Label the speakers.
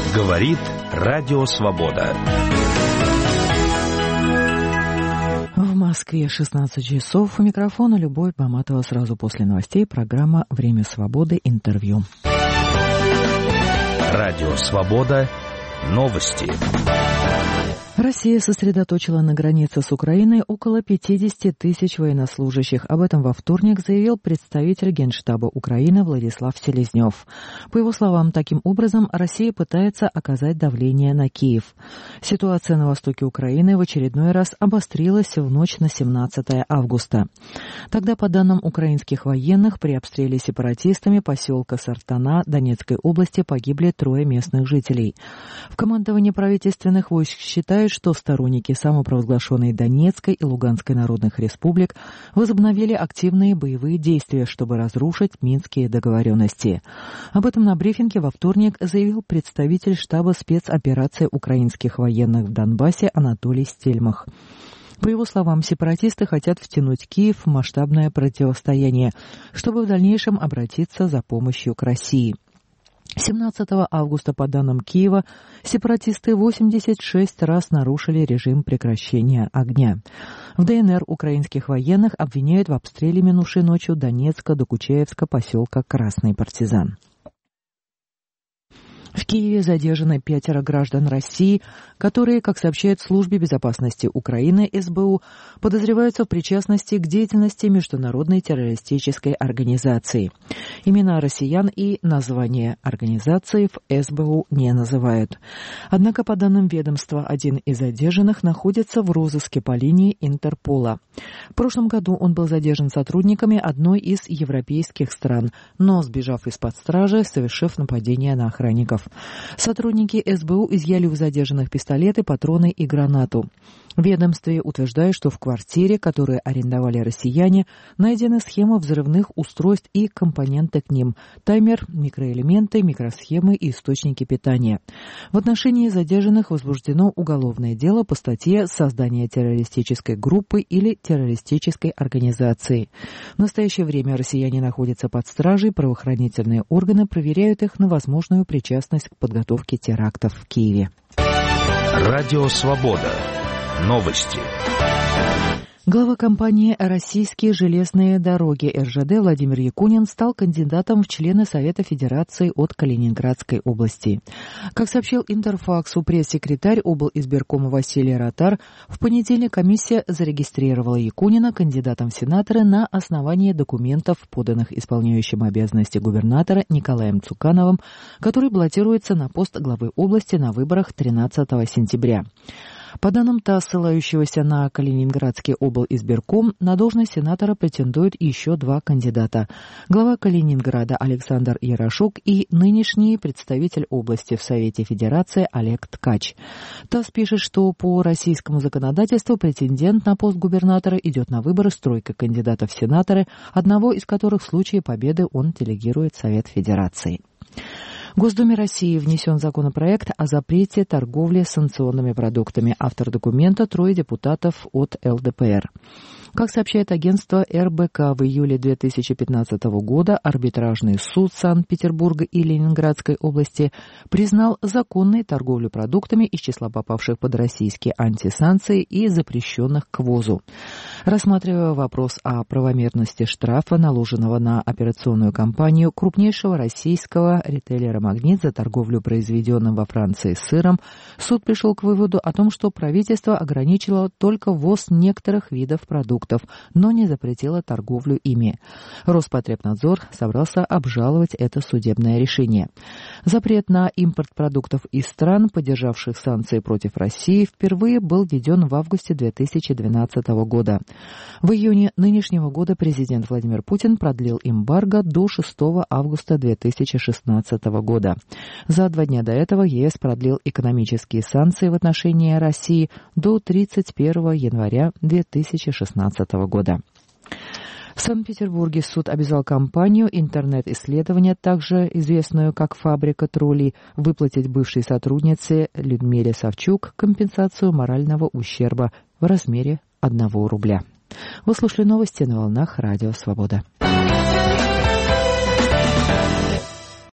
Speaker 1: Говорит Радио Свобода.
Speaker 2: В Москве 16 часов. У микрофона Любовь Баматова. Сразу после новостей программа «Время свободы. Интервью».
Speaker 1: Радио Свобода. Новости.
Speaker 2: Россия сосредоточила на границе с Украиной около 50 тысяч военнослужащих. Об этом во вторник заявил представитель Генштаба Украины Владислав Селезнев. По его словам, таким образом Россия пытается оказать давление на Киев. Ситуация на востоке Украины в очередной раз обострилась в ночь на 17 августа. Тогда, по данным украинских военных, при обстреле сепаратистами поселка Сартана Донецкой области погибли 3 местных жителей. В командовании правительственных войск считают, что сторонники самопровозглашенной Донецкой и Луганской народных республик возобновили активные боевые действия, чтобы разрушить минские договоренности. Об этом на брифинге во вторник заявил представитель штаба спецоперации украинских военных в Донбассе Анатолий Стельмах. По его словам, сепаратисты хотят втянуть Киев в масштабное противостояние, чтобы в дальнейшем обратиться за помощью к России. 17 августа, по данным Киева, сепаратисты 86 раз нарушили режим прекращения огня. В ДНР украинских военных обвиняют в обстреле минувшей ночью Донецка-Докучаевска поселка Красный Партизан. В Киеве задержаны 5 граждан России, которые, как сообщает Службе безопасности Украины СБУ, подозреваются в причастности к деятельности международной террористической организации. Имена россиян и название организации в СБУ не называют. Однако, по данным ведомства, один из задержанных находится в розыске по линии Интерпола. В прошлом году он был задержан сотрудниками одной из европейских стран, но, сбежав из-под стражи, совершив нападение на охранников. Сотрудники СБУ изъяли у задержанных пистолеты, патроны и гранату. В ведомстве утверждают, что в квартире, которую арендовали россияне, найдены схемы взрывных устройств и компоненты к ним, таймер, микроэлементы, микросхемы и источники питания. В отношении задержанных возбуждено уголовное дело по статье «Создание террористической группы или террористической организации». В настоящее время россияне находятся под стражей, правоохранительные органы проверяют их на возможную причастность к подготовке терактов в Киеве.
Speaker 1: Радио Свобода. Новости.
Speaker 2: Глава компании «Российские железные дороги» РЖД Владимир Якунин стал кандидатом в члены Совета Федерации от Калининградской области. Как сообщил Интерфаксу пресс-секретарь облизбиркома Василий Ротар, в понедельник комиссия зарегистрировала Якунина кандидатом в сенаторы на основании документов, поданных исполняющим обязанности губернатора Николаем Цукановым, который баллотируется на пост главы области на выборах 13 сентября. По данным ТАСС, ссылающегося на Калининградский облизбирком, на должность сенатора претендуют еще 2 кандидата. Глава Калининграда Александр Ярошук и нынешний представитель области в Совете Федерации Олег Ткач. ТАСС пишет, что по российскому законодательству претендент на пост губернатора идет на выборы с 3 кандидатов в сенаторы, одного из которых в случае победы он делегирует Совет Федерации. В Госдуме России внесен законопроект о запрете торговли санкционными продуктами. Автор документа 3 депутатов от ЛДПР. Как сообщает агентство РБК, в июле 2015 года арбитражный суд Санкт-Петербурга и Ленинградской области признал законной торговлю продуктами из числа попавших под российские антисанкции и запрещенных к ввозу. Рассматривая вопрос о правомерности штрафа, наложенного на операционную компанию крупнейшего российского ритейлера «Магнит» за торговлю произведенным во Франции сыром, суд пришел к выводу о том, что правительство ограничило только ввоз некоторых видов продуктов, но не запретило торговлю ими. Роспотребнадзор собрался обжаловать это судебное решение. Запрет на импорт продуктов из стран, поддержавших санкции против России, впервые был введен в августе 2012 года. В июне нынешнего года президент Владимир Путин продлил эмбарго до 6 августа 2016 года. За 2 дня до этого ЕС продлил экономические санкции в отношении России до 31 января 2016 года. В Санкт-Петербурге суд обязал компанию «Интернет-исследования», также известную как «Фабрика троллей», выплатить бывшей сотруднице Людмиле Савчук компенсацию морального ущерба в размере 1 рубля. Вы слушали новости на волнах Радио Свобода.